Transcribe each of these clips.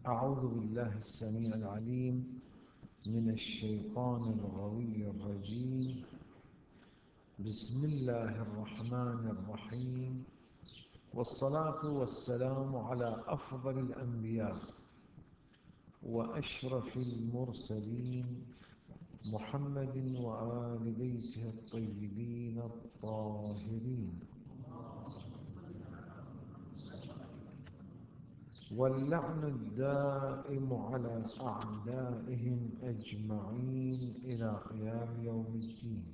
أعوذ بالله السميع العليم من الشيطان الغوي الرجيم. بسم الله الرحمن الرحيم، والصلاة والسلام على أفضل الأنبياء وأشرف المرسلين محمد وآل بيته الطيبين الطاهرين، واللعن الدائم على أعدائهم أجمعين إلى قيام يوم الدين.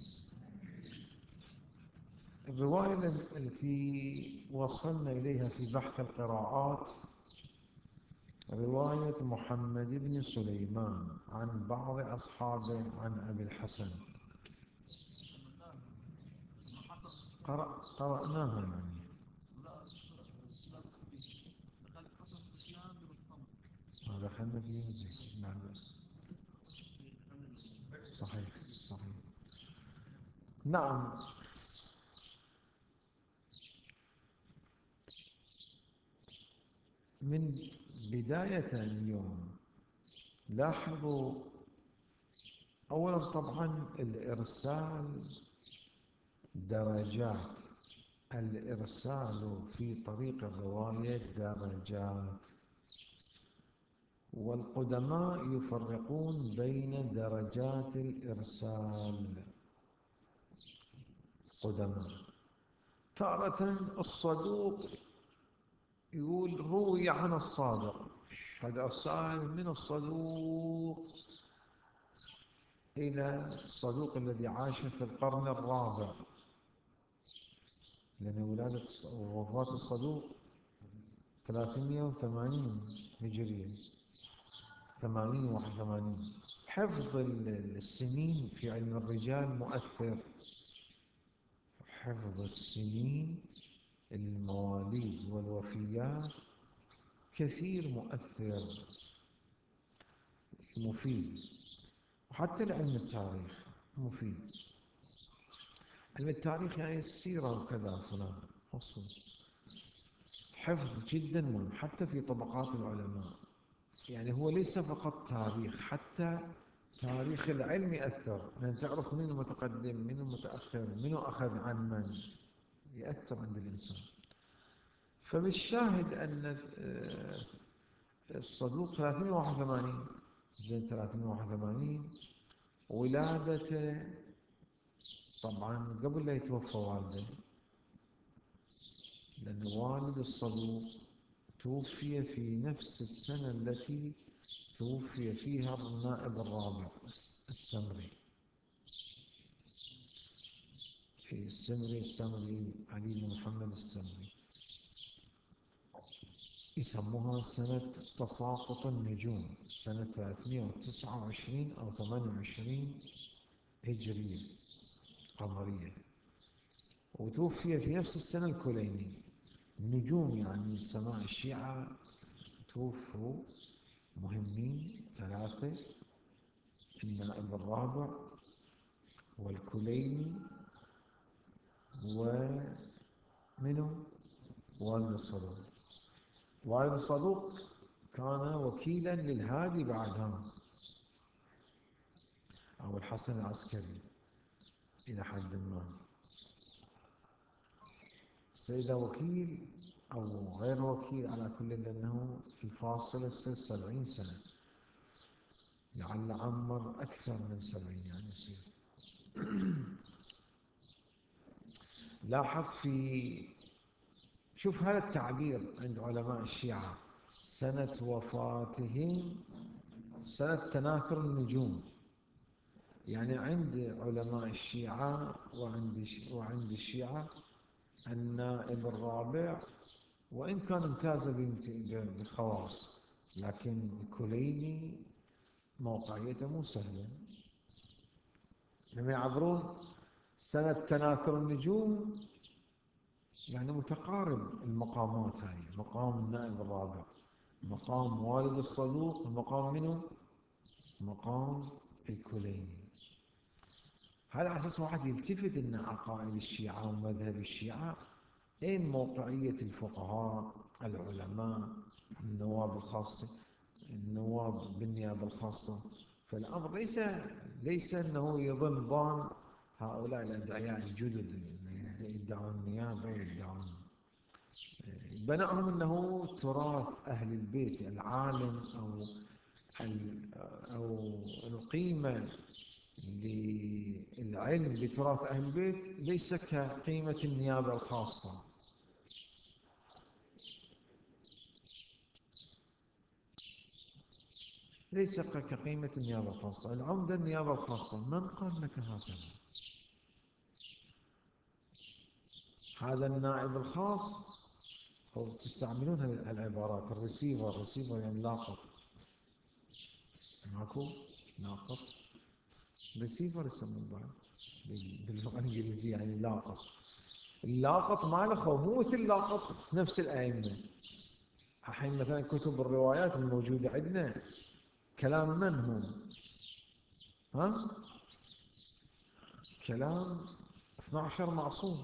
الرواية التي وصلنا إليها في بحث القراءات رواية محمد بن سليمان عن بعض أصحابه عن أبي الحسن. قرأناها يعني. دخلنا فيه زين، لا بأس. صحيح صحيح. نعم. من بداية اليوم لاحظوا أولا طبعا الإرسال درجات. الإرسال في طريق الرواية درجات، والقدماء يفرقون بين درجات الإرسال. قدماء تارة الصدوق يقول روي عن الصادق، هذا إرسال من الصدوق إلى الصدوق الذي عاش في القرن الرابع، لأن ولادة وفاة الصدوق 380 هجرية، 80 81. حفظ السنين في علم الرجال مؤثر. حفظ السنين، المواليد والوفيات كثير مؤثر مفيد. وحتى لعلم التاريخ مفيد. علم التاريخ يعني السيرة وكذا فلان مصر. حفظ جدا مهم حتى في طبقات العلماء. يعني هو ليس فقط تاريخ، حتى تاريخ العلم يأثر، لأن تعرف من المتقدم من المتأخر، من أخذ عن من، يأثر عند الإنسان. فبالشاهد أن الصدوق 381 زين 381 ولادته طبعا قبل لا يتوفى والده، لأن والد الصدوق توفي في نفس السنة التي توفي فيها النائب الرابع السمري. في السمري علي بن محمد السمري. يسموها سنة تساقط النجوم، سنة 329 أو 28 هجرية قمرية. وتوفي في نفس السنة الكليني. النجوم يعني سماع الشيعة توفوا مهمين ثلاثة: النائب الرابع والكليني ومنه والد الصدوق. والد الصدوق كان وكيلا للهادي بعدهم، أو الحسن العسكري إلى حد ما. سيدة وكيل أو غير وكيل على كل، لأنه الفاصل يصير 70 سنة، لعل عمر أكثر من 70 يعني يصير. لاحظ شوف هذا التعبير عند علماء الشيعة: سنة وفاتهم سنة تناثر النجوم. يعني عند علماء الشيعة وعند الشيعة النائب الرابع وإن كان امتاز بخواص، لكن الكليني موقعيته مو سهلة. لما يعبرون سنة تناثر النجوم يعني متقارب المقامات هاي، مقام النائب الرابع، مقام والد الصدوق، مقام منه؟ مقام الكليني. على أساس واحد يلتفت أن عقائد الشيعة ومذهب الشيعة أين موقعية الفقهاء العلماء النواب الخاصة. النواب بالنيابة الخاصة. فالأمر ليس أنه يظن ظن هؤلاء الأدعياء الجدد اللي يدعون النيابة ويدعون بناهم أنه تراث أهل البيت، العالم أو القيمة للعلم بتراث أهل البيت ليس كقيمة النيابة الخاصة. ليس كقيمة النيابة الخاصة. العمدة النيابة الخاصة، من قال لك هكذا؟ هذا النائب الخاص، أو تستعملون العبارات الريسيفر يعني لاقط. ماكو لاقط، ريسيفر يسمون بعد باللغة الإنجليزية يعني لاقط. اللاقط ماله مو مثل لاقط نفس الأئمة. الحين مثلا كتب الروايات الموجودة عندنا كلام من هم؟ ها؟ كلام 12 معصوم.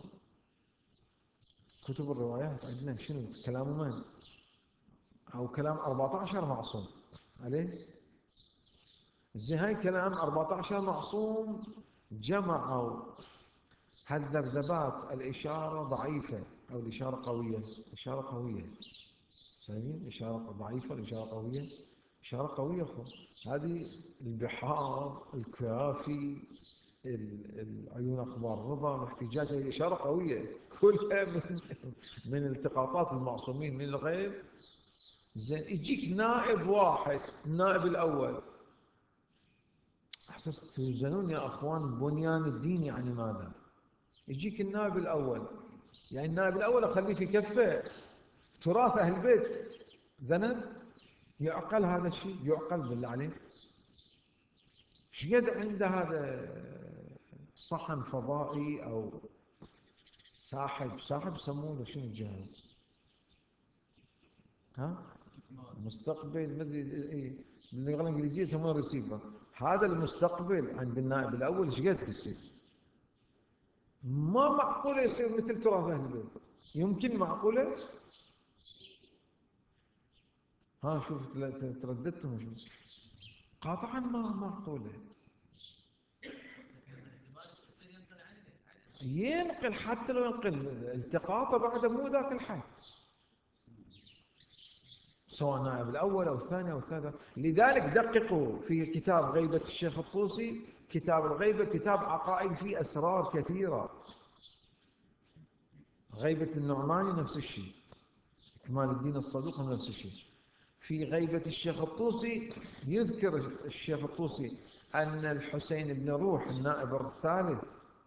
كتب الروايات عندنا شنو كلام من؟ أو كلام 14 معصوم. أليس؟ زين هاي كلام 14 معصوم جمعوا هالذبذبات، الإشارة ضعيفة أو الإشارة قوية. إشارة قوية، سامعين؟ الإشارة ضعيفة، الإشارة قوية. إشارة قوية أخو. هذه البحار، الكافي، العيون أخبار رضا، محتجات، إشارة قوية كلها من التقاطات المعصومين من الغيب. زين يجيك نائب واحد، النائب الأول. أحسست توزنون يا أخوان بنيان الدين يعني ماذا؟ يجيك النائب الأول، يعني النائب الأول أخليه في كفه تراث أهل البيت ذنب؟ يعقل هذا الشيء؟ يعقل بالله عليك؟ شقد عنده هذا صحن فضائي أو ساحب يسمونه شنو الجهاز؟ ها؟ مستقبل مدري باللغة الإنجليزية يسمونه ريسيفر. هذا المستقبل عند النائب الأول شقد تصير؟ ما معقولة يصير مثل تراث أهل البيت. يمكن معقولة؟ ها شوف ترددتم شوف. قاطعا ما معقولة. ينقل حتى لو ينقل التقاطه بعد مو ذاك الحد، سواء نائب الأول أو الثاني أو الثالث. لذلك دققوا في كتاب غيبة الشيخ الطوسي، كتاب الغيبة كتاب عقائد فيه أسرار كثيرة. غيبة النعماني نفس الشيء، كمال الدين الصدوق نفس الشيء. في غيبة الشيخ الطوسي يذكر الشيخ الطوسي أن الحسين بن روح النائب الثالث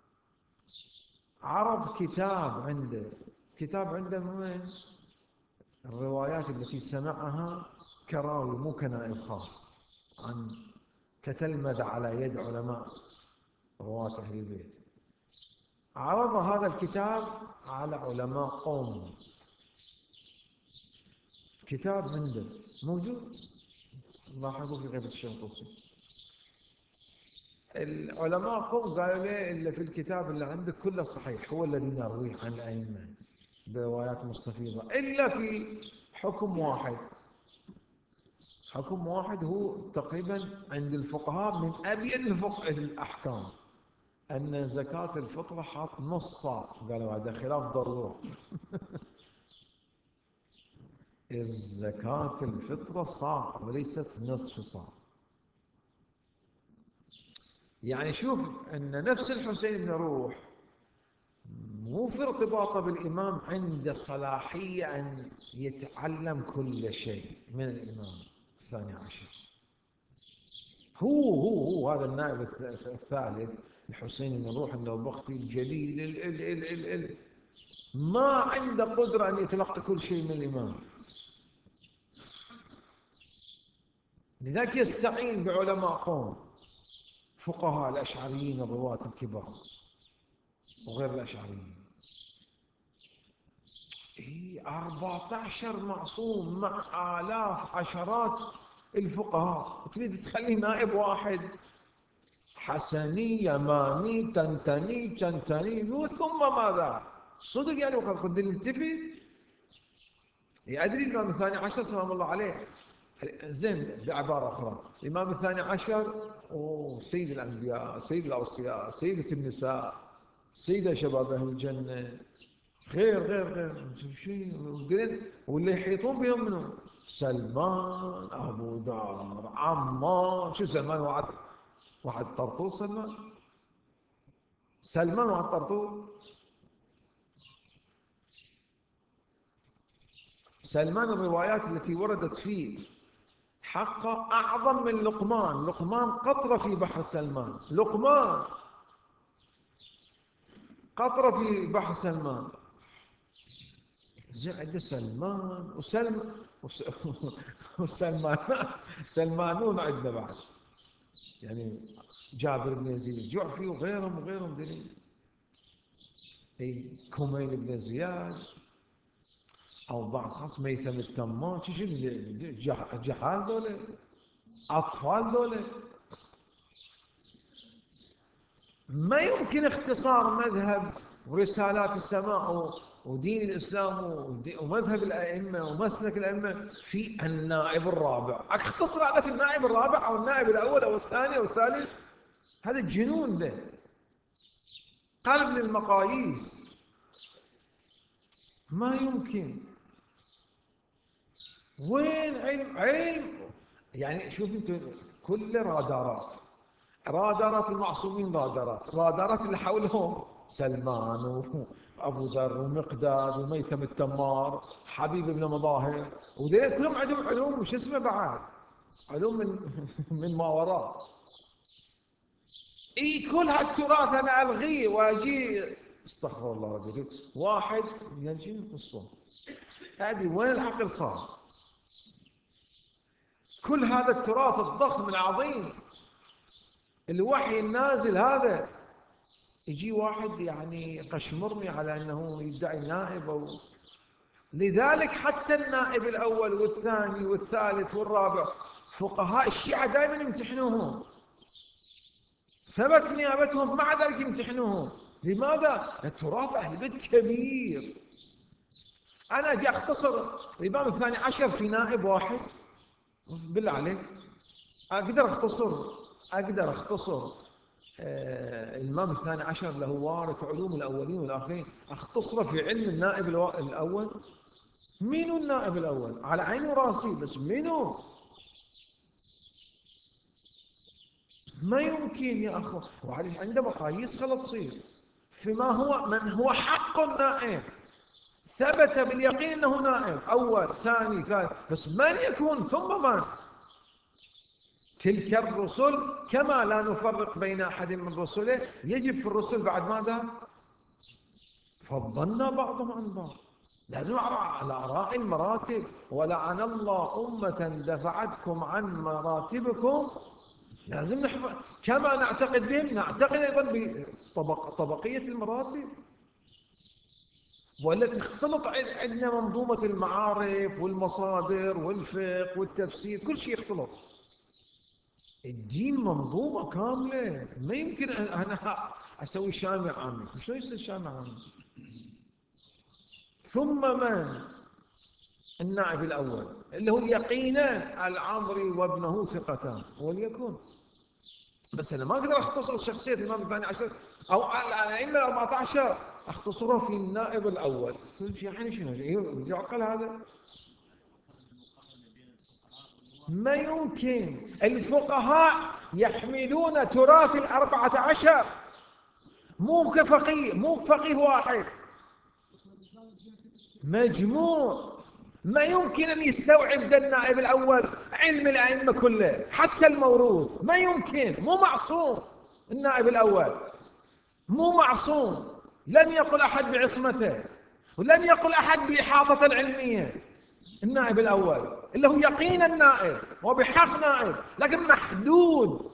عرض كتاب عنده من الروايات التي سمعها كراوي مو كنائب خاص، عن تتلمذ على يد علماء رواة أهل البيت. عرض هذا الكتاب على علماء قوم، كتاب عنده موجود، لاحظوا في غيبة الشيخ الطوسي. العلماء قوم قالوا لي إلا في الكتاب اللي عندك كله صحيح، هو الذي نرويه عن الأئمة بروايات مستفيضة، إلا في حكم واحد. حكم واحد هو تقريبا عند الفقهاء من أبين فقه الأحكام، أن زكاة الفطرة حاط نص صاع. قالوا هذا خلاف ضرورة. الزكاة الفطرة صاع وليست نصف صاع. يعني شوف أن نفس الحسين بن روح مو في ارتباطه بالإمام عنده صلاحية أن يتعلم كل شيء من الإمام الثاني عشر. هو هذا النائب الثالث الحسين بن روح النوبختي الجليل ال ما عنده قدرة أن يتلقى كل شيء من الإمام. لذلك يستعين بعلماء قوم، فقهاء الأشعريين الرواة الكبار وغير الأشعريين. 14 معصوم مع آلاف عشرات الفقهاء، تريد تخلي نائب واحد حسني يماني تنتني ثم ماذا؟ صدق يعني وقد نلتفت. أدري الإمام الثاني عشر سلام الله عليه زين بعبارة أخرى، الإمام الثاني عشر سيد الأنبياء، سيد الأوصياء، سيدة النساء، سيدة شباب أهل الجنة، غير شيء، واللي يحيطون بهم منهم سلمان، أبو ذر، عمار. شو سلمان واحد طرطوط؟ سلمان واحد طرطوط. سلمان الروايات التي وردت فيه حقه أعظم من لقمان. لقمان قطرة في بحر سلمان. لقمان قطرة في بحر سلمان. زعل سلمان وسلمان سلمانون عندنا بعد، يعني جابر بن يزيد الجعفي وغيرهم دليل. كميل بن زياد، او بعض خاص ميثم التمام. شو جحال دولة، اطفال دولة. ما يمكن اختصار مذهب ورسالات السماء ودين الإسلام ومذهب الأئمة ومسلك الأئمة في النائب الرابع. اختصر هذا في النائب الرابع أو النائب الأول أو الثاني أو الثالث؟ هذا الجنون ده، قلب للمقاييس. ما يمكن. وين علم؟ يعني شوف انت، كل رادارات المعصومين، رادارات اللي حولهم سلمان وابو ذر ومقداد وميثم التمار، حبيب بن مظاهر، وذيك كلهم عندهم علوم وش اسمه بعد، علوم من من ما وراء. كل هالتراث انا الغيه واجي استغفر الله ربي واحد يجي القصه هذه. وين العقل صار؟ كل هذا التراث الضخم العظيم، الوحي النازل هذا، يجي واحد يعني قشمرني على أنه يدعي نائب لذلك حتى النائب الأول والثاني والثالث والرابع فقهاء الشيعة دائما يمتحنوهم، ثبت نيابتهم، مع ذلك يمتحنوهم. لماذا؟ التراث أهل البيت كبير. أنا أجي أختصر الإمام الثاني عشر في نائب واحد، بالله عليك أقدر أختصر الإمام الثاني عشر له وارث علوم الأولين والآخرين، أختصره في علم النائب الأول. منو النائب الأول؟ على عيني وراسي، بس منو؟ ما يمكن يا أخو. وعليه عنده مقاييس خلط تصير فيما هو من هو حق النائب، ثبت باليقين أنه نائب أول ثاني ثالث، بس من يكون ثم من؟ تلك الرسل كما لا نفرق بين أحد من رسله، يجب في الرسل بعد ماذا؟ فضلنا بعضهم عن بعض. لازم على أراعي المراتب. ولعن الله أمة دفعتكم عن مراتبكم. لازم نحفظ كما نعتقد بهم، نعتقد أيضا بطبقية المراتب، ولا تختلط عندنا منظومة المعارف والمصادر والفقه والتفسير، كل شيء يختلط. الدين منظومة كاملة، ما يمكن أنا أسوي شامع عامي. شو يصير شامع عامي؟ ثم من؟ النائب الأول اللي هو يقينا العمري وابنه ثقتان، وليكن. بس أنا ما أقدر أختصر شخصية الإمام الثاني عشر أو الأئمة 14 أختصره في النائب الأول. يعني شنو يعقل هذا؟ ما يمكن. الفقهاء يحملون تراث 14، مو فقيه واحد، مجموع. ما يمكن أن يستوعب ده النائب الأول علم الأئمة كله، حتى الموروث ما يمكن. مو معصوم النائب الأول، مو معصوم. لن يقل أحد بعصمته، ولن يقل أحد بإحاطة العلمية. النائب الأول اللي هو يقين النائب وبحق نائب، لكن محدود.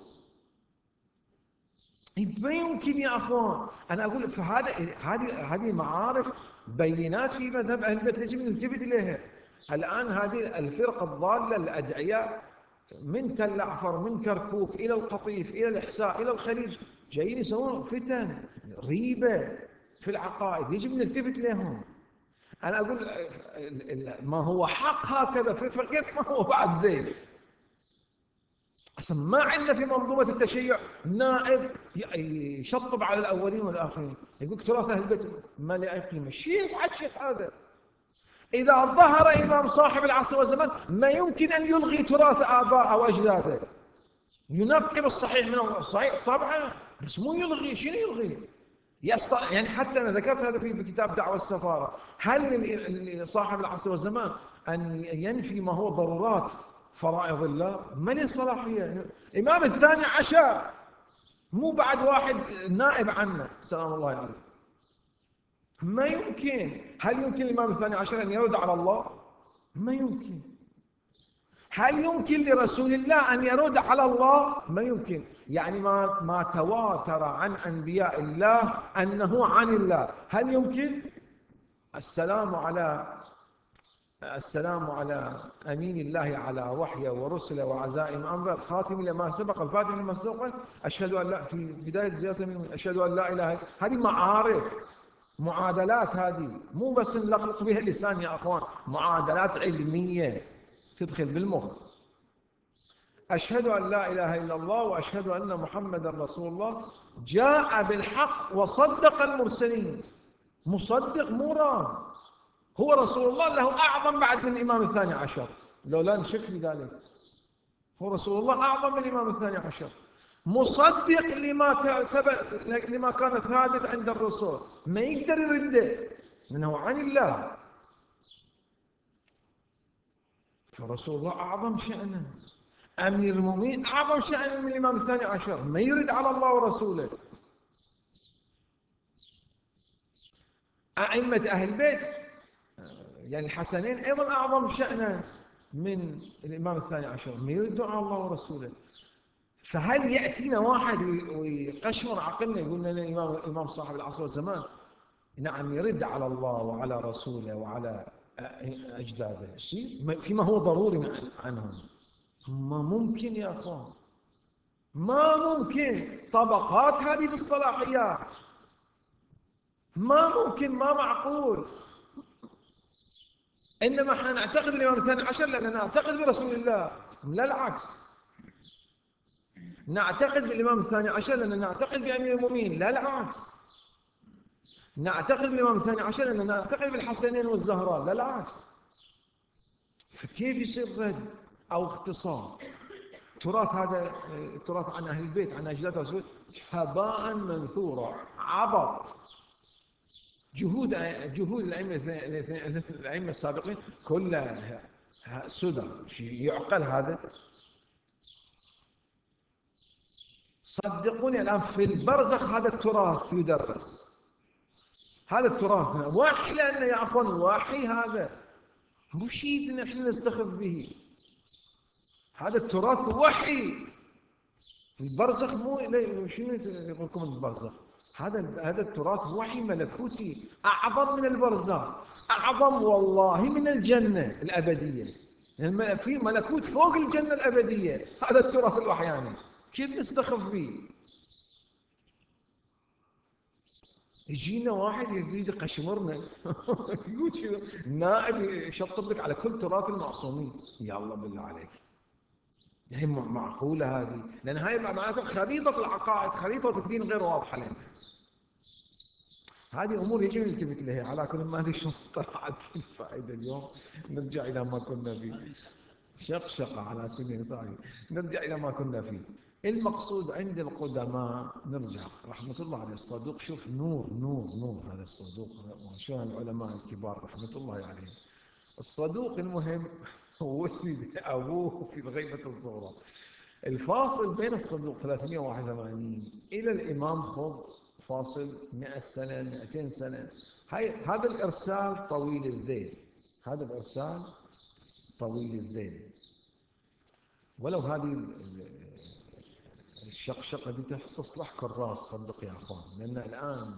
ما يمكن يا أخوان. أنا أقول هذه معارف بينات في مذهب أهل البيت، يجب أن نلتفت إليها. الآن هذه الفرقة الضالة الأدعياء من تل أعفر، من كركوك إلى القطيف إلى الإحساء إلى الخليج، جايين يسوون فتن ريبة في العقائد، يجب أن نلتفت إليهم. أنا أقول ما هو حق هكذا فكيف ما هو بعد زين؟ أصلا ما عندنا في منظومة التشيع نائب يشطب على الأولين والآخرين، يقول تراث أهل البيت ما له أي قيمة. شيء عجيب هذا. إذا ظهر إمام صاحب العصر والزمان ما يمكن أن يلغي تراث آباء أو أجداده، ينقب الصحيح من الصحيح طبعا، بس مو يلغي. شنو يلغي؟ يعني حتى أنا ذكرت هذا في كتاب دعوة السفارة. هل صاحب العصر والزمان أن ينفي ما هو ضرورات فرائض الله؟ ما له صلاحية. الإمام الثاني عشر مو بعد واحد نائب عنه سلام الله عليه. ما يمكن. هل يمكن الإمام الثاني عشر أن يرد على الله؟ ما يمكن. هل يمكن لرسول الله أن يرد على الله؟ ما يمكن. يعني ما تواتر عن أنبياء الله أنه عن الله، هل يمكن؟ السلام على أمين الله على وحيه ورسله وعزائم أمره الخاتم لما سبق الفاتح لما سبق أشهد أن لا، في بداية زيادة من أشهد أن لا إله إلا. هذه معارف، معادلات، هذه مو بس نلقلق بها اللسان يا أخوان، معادلات علمية تدخل بالمخ. أشهد أن لا إله إلا الله وأشهد أن محمدا رسول الله جاء بالحق وصدق المرسلين. مصدق مراد. هو رسول الله له أعظم بعد من الإمام الثاني عشر، لو لا نشك في ذلك. هو رسول الله أعظم من الإمام الثاني عشر، مصدق لما كان ثابت عند الرسول، ما يقدر يرده لأنه عن الله. فرسول الله أعظم شأنا، أمير المؤمنين أعظم شأنا من الإمام الثاني عشر، ما يرد على الله ورسوله. أئمة أهل البيت يعني الحسنين أيضا أعظم شأنا من الإمام الثاني عشر، ما يردون على الله ورسوله. فهل يأتينا واحد ويقشمر عقلنا يقول لنا الإمام صاحب العصر والزمان نعم يرد على الله وعلى رسوله وعلى أجداده فيما هو ضروري عنهم؟ ما ممكن يا أخوان، ما ممكن. طبقات هذه في الصلاحيات، ما ممكن، ما معقول. إنما احنا نعتقد الإمام الثاني عشر لأننا نعتقد برسول الله، لا العكس. نعتقد بالإمام الثاني عشر لأننا نعتقد بأمير المؤمنين، لا العكس. نعتقد بالإمام الثاني عشر لأننا نعتقد بالحسنين والزهراء، لا العكس. فكيف يصير رد أو اختصار؟ تراث هذا التراث عن أهل البيت عن أجداد رسول هباء منثورا، عبط. جهود الأئمة السابقين كلها سدى. يعقل هذا؟ صدقوني الآن في البرزخ هذا التراث يدرس. هذا التراث وحي، لأنه يا أخوان وحي، هذا مو شيء نحن نستخف به. هذا التراث وحي. البرزخ مو شنو يقول لكم البرزخ؟ هذا التراث وحي ملكوتي أعظم من البرزخ، أعظم والله من الجنة الأبدية. يعني في ملكوت فوق الجنة الأبدية. هذا التراث الوحياني كيف نستخف به؟ يجينا واحد يريد يقشمرنا يقول شنو نائب يشطب لك على كل تراث المعصومين. يا الله بالله عليك، هي معقولة هذه؟ لأن هاي معناتها خريطة العقائد، خريطة الدين غير واضحة لنا. هذه أمور يجب أن نلتفت لها. على كل ما هذه شو طلعت الفائدة اليوم. نرجع إلى ما كنا فيه. شقشقة على كل صحيح. نرجع إلى ما كنا فيه. المقصود عند القدماء نرجع رحمة الله عليه الصدوق. شوف نور نور نور هذا الصدوق، وشو العلماء الكبار رحمة الله عليهم. الصدوق المهم ولد أبوه في الغيبة الصغرى. الفاصل بين الصدوق 381 إلى الإمام خض فاصل 100 سنة 200 سنة. هذا الإرسال طويل الذيل، هذا الإرسال طويل الذيل. ولو هذه الشقشقة دي تصلح كراس، صدق يا أخوان، لأن الآن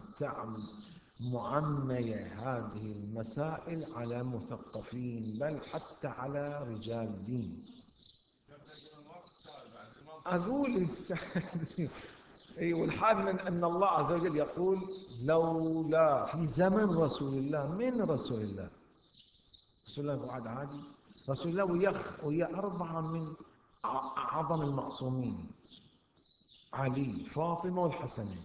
معمية هذه المسائل على مثقفين، بل حتى على رجال دين. أقول والحال أن الله عز وجل يقول لولا في زمن رسول الله. من رسول الله؟ رسول الله قعد عادي؟ رسول الله ويا 4 من أعظم المعصومين، علي، فاطمة، والحسن.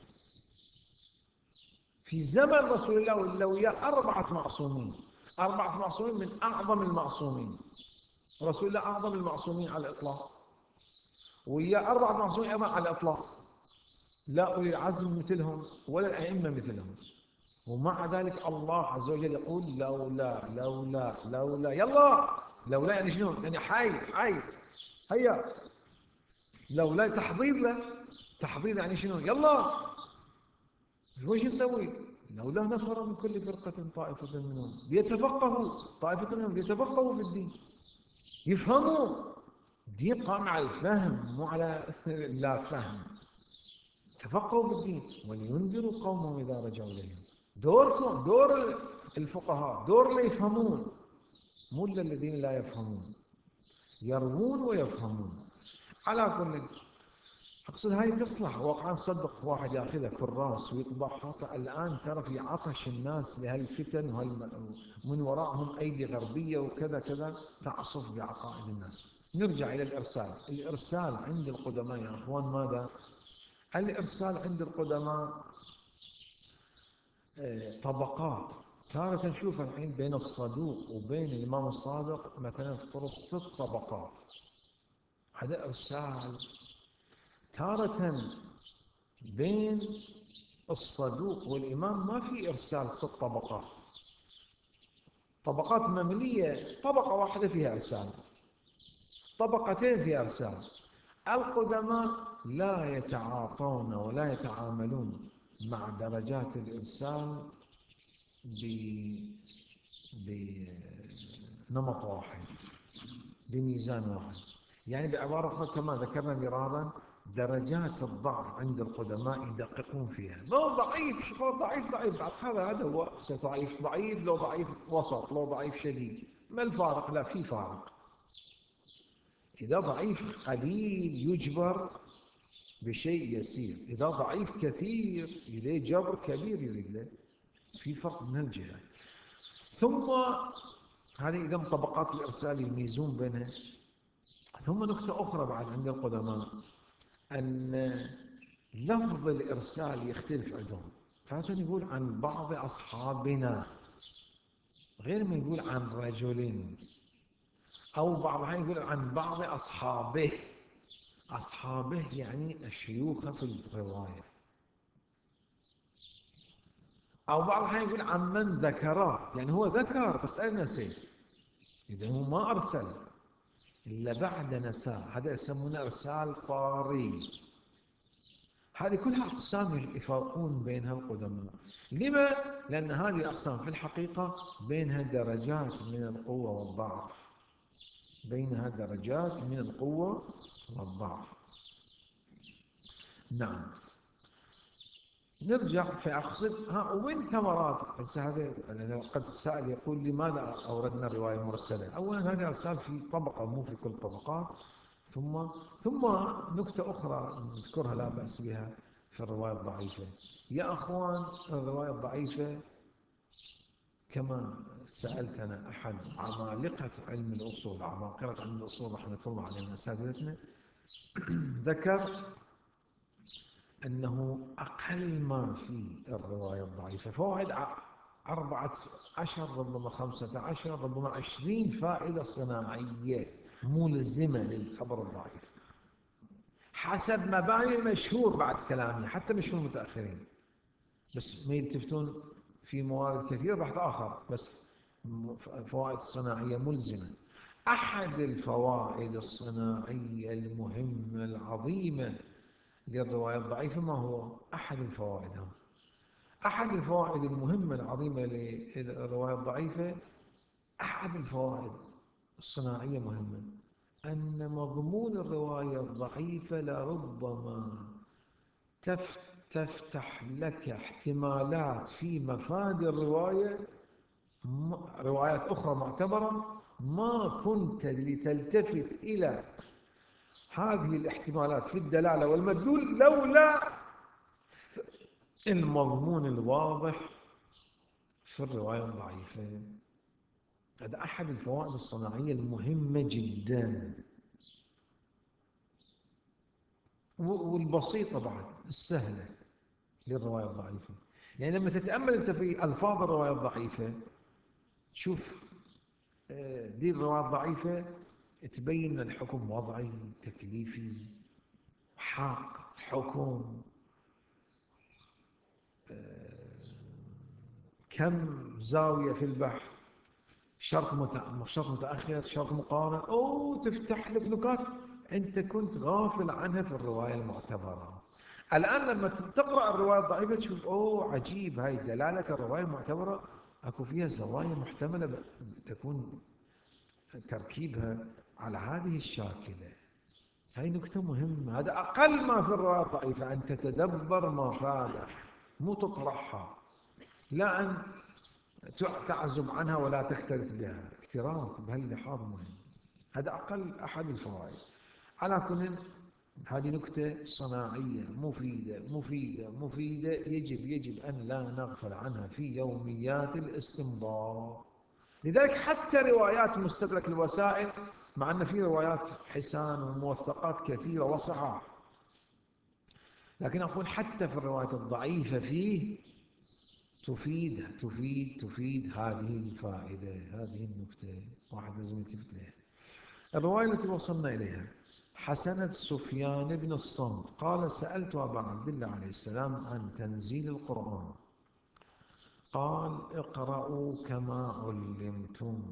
في زمن رسول الله ولا ويا 4 معصومين، 4 معصومين من أعظم المعصومين. رسول الله أعظم المعصومين على الإطلاق، ويا 4 معصومين أيضا على الإطلاق، لا أولي العزم مثلهم ولا الأئمة مثلهم. ومع ذلك الله عز وجل يقول لولا لولا لولا. يلا لولا يعني شنو؟ يعني حي هيا. لولا تحضيض له، تحضيض يعني شنو؟ يلا وش نسوي؟ لولا نفر من كل فرقة طائفة منهم ليتفقهوا، طائفة منهم ليتفقهوا في الدين، يفهموا. الدين قام على الفهم مو على لا فهم. تفقهوا في الدين ولينذروا قومهم إذا رجعوا إليهم. دوركم دور الفقهاء، دور اللي يفهمون، مو الذين لا يفهمون، يروون ويفهمون. على كل أقصد هاي تصلح واقعا. صدق واحد ياخذها كراس ويطبعها الآن، ترى في عطش الناس لهالفتن ومن وراءهم أيدي غربية وكذا كذا تعصف بعقائد الناس. نرجع إلى الإرسال. الإرسال عند القدماء يا أخوان ماذا؟ الإرسال عند القدماء طبقات. تارة نشوف الحين بين الصدوق وبين الإمام الصادق مثلا في طرق 6 طبقات، هذا إرسال. تارة بين الصدوق والإمام ما في إرسال 6 طبقات، طبقات مملية، طبقة واحدة فيها إرسال، طبقتين فيها إرسال. القدماء لا يتعاطون ولا يتعاملون مع درجات الإرسال بنمط واحد، بميزان واحد. يعني بعبارة أخرى كما ذكرنا مرارا، درجات الضعف عند القدماء يدققون فيها. لو ضعيف ضعيف بعد هذا هو ضعيف ضعيف، لو ضعيف وسط، لو ضعيف شديد، ما الفارق؟ لا في فارق. إذا ضعيف قليل يجبر بشيء يسير، إذا ضعيف كثير إليه جبر كبير يريد له، في فرق من الجهة. ثم هذه إذا طبقات الإرسال يميزون بينها. ثم نكتة أخرى بعد عند القدماء، أن لفظ الإرسال يختلف عندهم. فهذا يقول عن بعض أصحابنا غير ما يقول عن رجل، أو بعض الأحيان يقول عن بعض أصحابه. أصحابه يعني الشيوخ في الرواية. أو بعض الأحيان يقول عن من ذكره، يعني هو ذكر بس أنا نسيت، إذا هو ما أرسل إلا بعد نساء، هذا يسمونه إرسال طاري. هذه كلها أقسام يفرقون بينها القدماء. لما؟ لأن هذه الأقسام في الحقيقة بينها درجات من القوة والضعف، بينها درجات من القوة والضعف. نعم. نرجع فأقصد وين ثمرات هذا؟ قد سأل يقول لماذا أوردنا الرواية المرسلة؟ أولا هذا إرسال في طبقة مو في كل الطبقات. ثم نكتة أخرى نذكرها لا بأس بها في الرواية الضعيفة. يا أخوان الرواية الضعيفة كما سألتنا أحد عمالقة علم الأصول، عمالقة علم الأصول رحمة الله علينا أساتذتنا، ذكر أنه أقل ما في الرواية الضعيفة فوائد 14 ربما 15 ربما 20 فائدة صناعية ملزمة للخبر الضعيف حسب مباني المشهور بعد كلامي، حتى مشهور المتأخرين، بس ما يلتفتون في موارد كثيرة بحث آخر، بس فوائد صناعية ملزمة. أحد الفوائد الصناعية المهمة العظيمة للرواية الضعيفة ما هو؟ أحد الفوائد المهمة العظيمة للرواية الضعيفة، أحد الفوائد الصناعية مهمة، أن مضمون الرواية الضعيفة لربما تفتح لك احتمالات في مفاد الرواية، روايات أخرى معتبرة ما كنت لتلتفت إلى هذه الاحتمالات في الدلالة والمدلول لولا المضمون الواضح في الرواية الضعيفة. هذا أحد الفوائد الصناعية المهمة جدا والبسيطة بعد السهلة للرواية الضعيفة. يعني لما تتأمل أنت في ألفاظ الرواية الضعيفة، شوف دي الرواية الضعيفة تبين الحكم وضعي تكليفي، حق، حكم، كم زاوية في البحث، شرط متأخر، شرط مقارن، أو تفتح لك نكات أنت كنت غافل عنها في الرواية المعتبرة. الآن لما تقرأ الرواية الضعيفة تشوف أوه عجيب، هاي دلالة الرواية المعتبرة أكو فيها زوايا محتملة تكون تركيبها على هذه الشاكلة. هاي نكتة مهمة. هذا أقل ما في الرواية الضعيفة، أن تتدبر مفادها مو تطرحها، لا أن تعزب عنها ولا تكترث بها. اكتراث بهاللحاظ مهم. هذا أقل أحد الفوائد. على كل، هذه نكتة صناعية مفيدة مفيدة مفيدة، يجب أن لا نغفل عنها في يوميات الاستنباط. لذلك حتى روايات مستدرك الوسائل، مع أن في روايات حسان وموثقات كثيرة وصحاح، لكن أقول حتى في الروايات الضعيفة فيه تفيد هذه الفائدة، هذه النكتة واحد لازم يلتفت لها. الرواية التي وصلنا إليها حسنة سفيان بن الصمت قال: سألت أبا عبد الله عليه السلام عن تنزيل القرآن، قال: اقرأوا كما علمتم،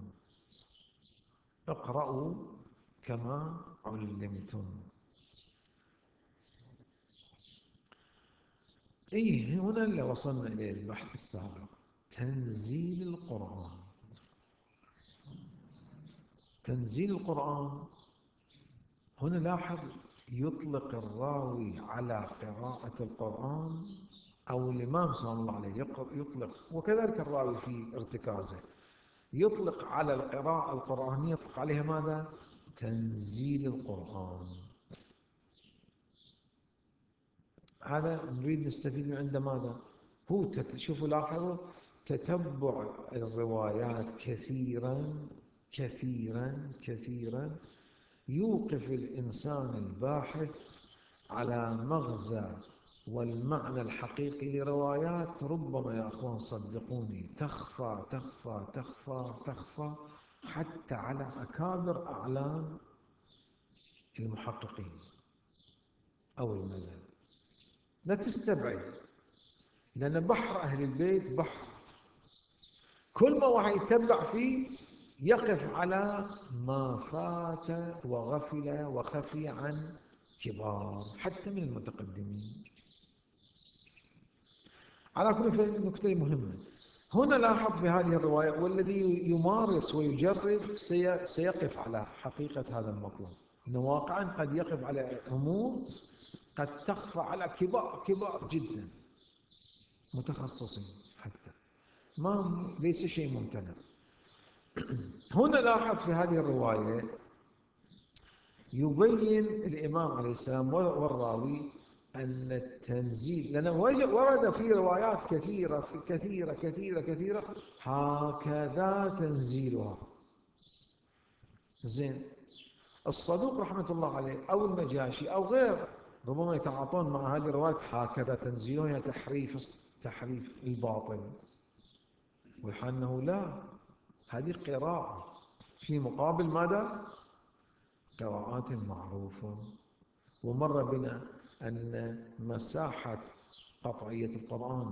اقرأوا كما علمتم. إيه هنا اللي وصلنا إليه البحث السابق، تنزيل القرآن. تنزيل القرآن هنا لاحظ يطلق الراوي على قراءة القرآن، أو الإمام صلى الله عليه يطلق، وكذلك الراوي في ارتكازه يطلق على القراءة القرآنية، يطلق عليها ماذا؟ تنزيل القرآن. هذا نريد نستفيد من عنده ماذا؟ هو شوفوا لاحظوا تتبع الروايات كثيرا كثيرا كثيرا يوقف الإنسان الباحث على مغزى والمعنى الحقيقي لروايات ربما يا أخوان صدقوني تخفى تخفى تخفى تخفى حتى على أكابر أعلام المحققين أو المذهب. لا تستبعد، لأن بحر أهل البيت بحر، كل ما واحد يتبع فيه يقف على ما فات وغفل وخفي عن كبار حتى من المتقدمين. على كل شيء نكتة مهمة هنا لاحظ في هذه الرواية، والذي يمارس ويجرب سيقف على حقيقة هذا المطلب، أنه واقعا قد يقف على أمور قد تخفى على كبار كبار جدا متخصصين حتى، ما ليس شيء ممتنع. هنا لاحظ في هذه الرواية يبين الإمام عليه السلام والراوي أن التنزيل، لأنه ورد في روايات كثيرة كثيرة كثيرة كثيرة هكذا تنزيلها. زين، الصدوق رحمة الله عليه أو النجاشي أو غير ربما يتعاطون مع هذه الروايات هكذا تنزيلها، هي تحريف الباطل، والحال أنه لا، هذه قراءة في مقابل ماذا؟ قراءات معروفة. ومر بنا أن مساحة قطعية القرآن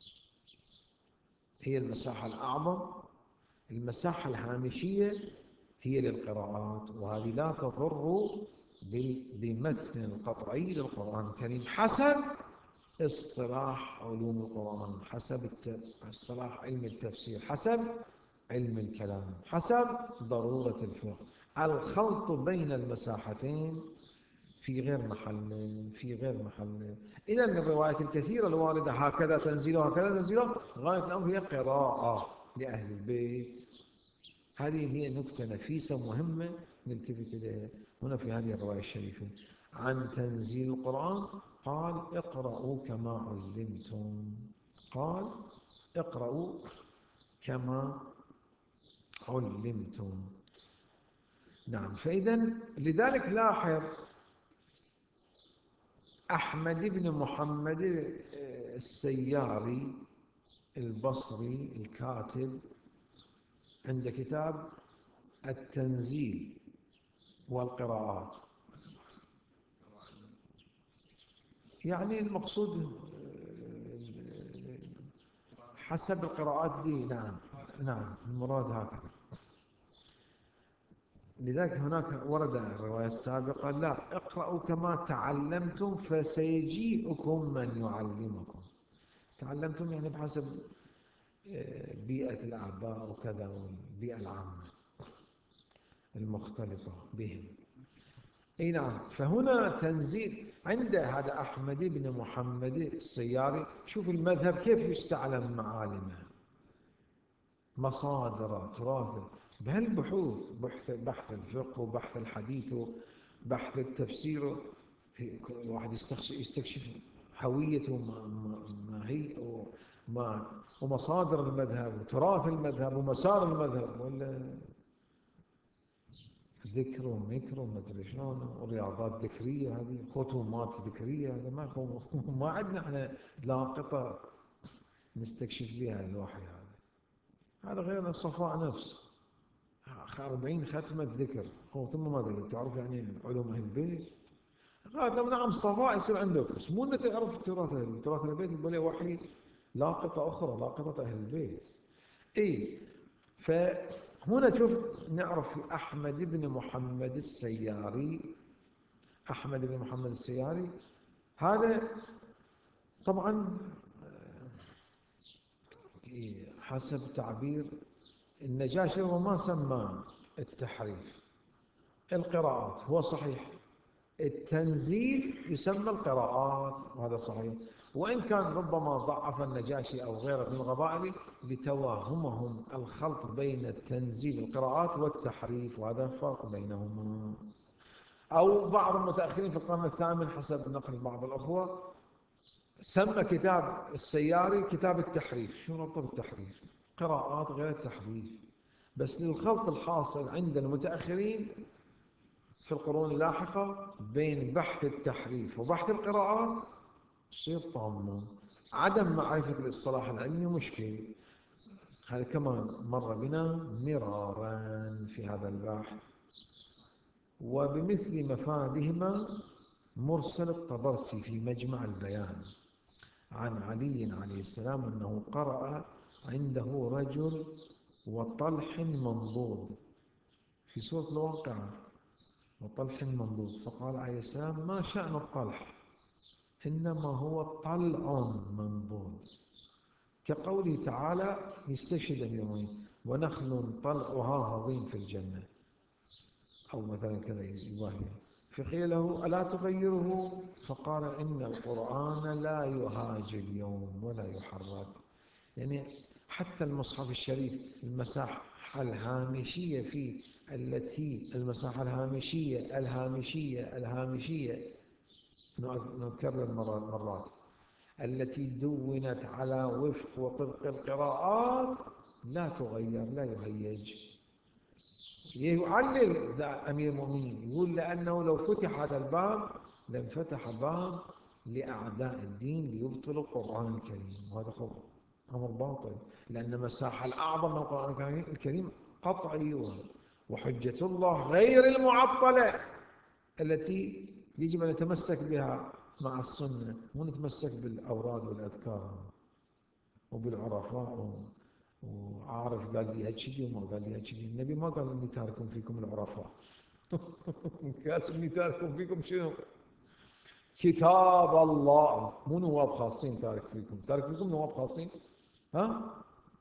هي المساحة الأعظم، المساحة الهامشية هي للقراءات، وهذه لا تضر بمتن القطعي للقرآن الكريم حسب اصطلاح علوم القرآن، حسب اصطلاح علم التفسير، حسب علم الكلام، حسب ضرورة الفقه. الخلط بين المساحتين في غير محل. إذا الروايات الكثيرة الواردة هكذا تنزيله هكذا تنزيله، غاية الأمر هي قراءة لأهل البيت. هذه هي نكتة نفيسة مهمة نلتفت إليها هنا في هذه الرواية الشريفة عن تنزيل القرآن. قال: اقرأوا كما علمتم، قال: اقرأوا كما علمتم. نعم. فإذا لذلك لاحظ أحمد بن محمد السياري البصري الكاتب عنده كتاب التنزيل والقراءات. يعني المقصود حسب القراءات دي. نعم نعم، المراد هكذا. لذلك هناك ورد الرواية السابقة: لا، اقرأوا كما تعلمتم فسيجيئكم من يعلمكم. تعلمتم يعني بحسب بيئة الآباء وكذا، والبيئة العامة المختلطة بهم. اي نعم. فهنا تنزيل عند هذا أحمد بن محمد السياري. شوف المذهب كيف يستعلم معالمه، مصادره، تراثه، بهالبحوث، بحث الفقه وبحث الحديث وبحث التفسير. الواحد يستكشف هويته ما هي ومصادر المذهب وتراث المذهب ومسار المذهب، ولا ذكر ومكر وما ادري شلون، ورياضات ذكريه، هذه خطومات ذكريه، هذا ما عندنا احنا لاقطه نستكشف بها الوحي. هذا غير صفاء نفس. 40 ختمة ذكر، ثم ماذا تعرف يعني علوم أهل البيت؟ هذا نعم صفاء يصير عندك، بس مو أنك تعرف تراث البيت، يبقى له وحي لاقطة أخرى، لاقطة أهل البيت. إي. فهنا شوف نعرف أحمد بن محمد السياري. أحمد بن محمد السياري هذا طبعا حسب تعبير النجاشي هو ما سمى التحريف القراءات، هو صحيح التنزيل يسمى القراءات، وهذا صحيح، وإن كان ربما ضعف النجاشي أو غيره من القبائل لتوهمهم الخلط بين التنزيل القراءات والتحريف، وهذا فرق بينهما. أو بعض المتأخرين في القرن الثامن حسب نقل بعض الأخوة سمى كتاب السياري كتاب التحريف. شو ربط بالتحريف؟ قراءات غير التحريف، بس للخلط الحاصل عند المتأخرين في القرون اللاحقة بين بحث التحريف وبحث القراءات يصير طامة. عدم معرفة الاصطلاح العلمي مشكل، هذا كما مر بنا مرارا في هذا البحث. وبمثل مفادهما مرسل الطبرسي في مجمع البيان عن علي عليه السلام أنه قرأ عنده رجل وطلح منضود في سورة الواقعة، وطلح منضود، فقال عليه السلام: ما شأن الطلح؟ إنما هو طلع منضود. كقوله تعالى يستشهد اليومين: ونخل طلعها هضيم في الجنة، أو مثلا كذا يباهي. فقيل له: ألا تغيره؟ فقال: إن القرآن لا يهاج اليوم ولا يحرك. يعني حتى المصحف الشريف المساحة الهامشية فيه، المساحة الهامشية نكرر مرات التي دونت على وفق وطبق القراءات لا تغير، لا يهيج. يعلل أمير المؤمنين يقول: لأنه لو فتح هذا الباب لانفتح باب لأعداء الدين ليبطلوا القرآن الكريم، وهذا أمر باطل، لأن المساحة الأعظم من القرآن الكريم قطعي، وحجة الله غير المعطلة التي يجب أن نتمسك بها مع السنة، مو نتمسك بالأوراد والأذكار وبالعرفاء. وعارف قال لي هالشيء وما قال لي هالشيء. النبي ما قال إني تارك فيكم العرفاء قال إني تارك فيكم شنو؟ كتاب الله، مو نواب خاصين تارك فيكم نواب خاصين. ها؟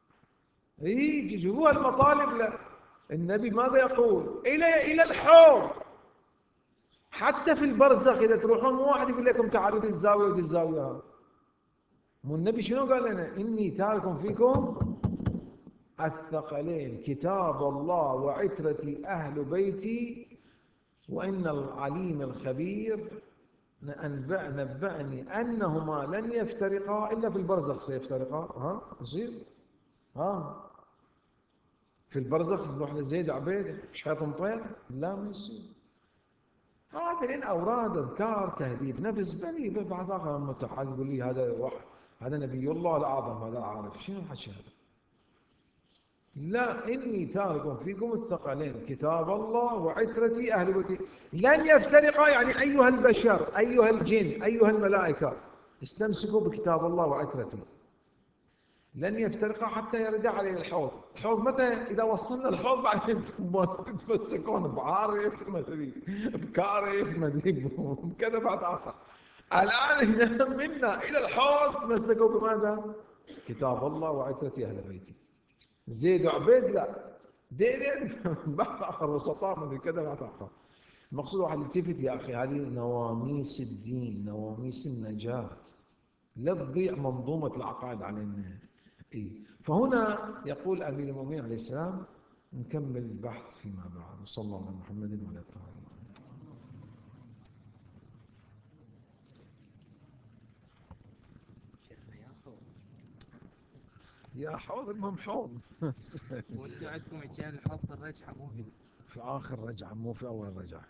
جوا المطالب. لا، النبي ماذا يقول؟ إلى الحوض. حتى في البرزخ إذا تروحون مو واحد يقول لكم تعالوا دي الزاوية ودي الزاوية. مو النبي شنو قال لنا؟ إني تارك فيكم الثقلين، كتاب الله وعترتي أهل بيتي، وإن العليم الخبير نبأني أنهما لن يفترقا إلا في البرزخ سيفترقا. ها يصير. ها في البرزخ نروح لزيد وعبيده مش حيطم طير؟ لا ما يصير. هذا الاوراد اذكار تهذيب نفس بني بعض اخر متحد يقول لي هذا واحد هذا نبي الله الاعظم هذا العارف شنو الحكي هذا؟ لا اني تارك فيكم الثقلين كتاب الله وعترتي اهل بيتي لن يفترقا يعني ايها البشر ايها الجن ايها الملائكه استمسكوا بكتاب الله وعترتي لن يفترقا حتى يرد علينا الحوض. الحوض متى؟ إذا وصلنا الحوض بعدين تتمسكون بعارف ما أدري بكارف ما أدري بكذا بعد آخر. الآن إحنا منا إلى الحوض تمسكوا بماذا؟ كتاب الله وعترة أهل بيتي. زيد وعبيد لا دينين بعد آخر وسطاء ما أدري كذا بعد آخر. المقصود واحد يلتفت يا أخي هذه نواميس الدين نواميس النجاة لا تضيع منظومة العقائد علينا. إيه؟ فهنا يقول أمير المؤمنين عليه السلام نكمل البحث فيما بعد وصلى الله على محمد وعلى آله. يا حوض المهم حوض. وانتم عندكم عشان الحوض الرجحة مو في آخر رجعة مو في أول رجعة.